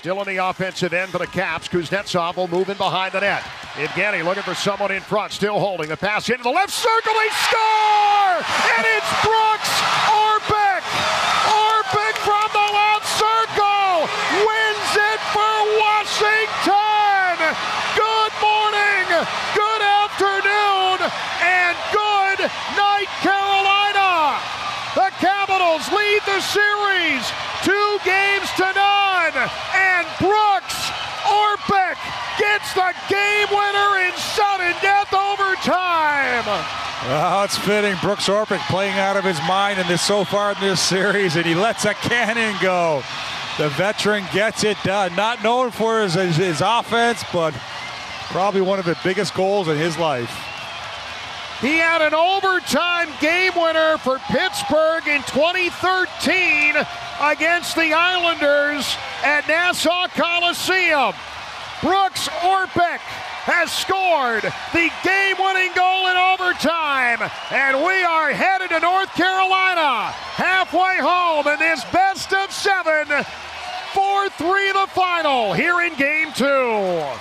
Still on the offensive end for the Caps. Kuznetsov will move in behind the net. Evgeny looking for someone in front, still holding the pass into the left circle. They score! And it's Brooks Orpik! Orpik from the left circle wins it for Washington! Good morning, good afternoon, and good night, Carolina! The Capitals lead the series 2-0, and Brooks Orpik gets the game winner in sudden death overtime. Well, it's fitting. Brooks Orpik playing out of his mind in this so far in this series, and he lets a cannon go. The veteran gets it done. Not known for his offense, but probably one of the biggest goals in his life. He had an overtime game winner for Pittsburgh in 2013 against the Islanders at Nassau Coliseum. Brooks Orpik has scored the game-winning goal in overtime, and we are headed to North Carolina, halfway home in this best of 7, 4-3 the final here in Game 2.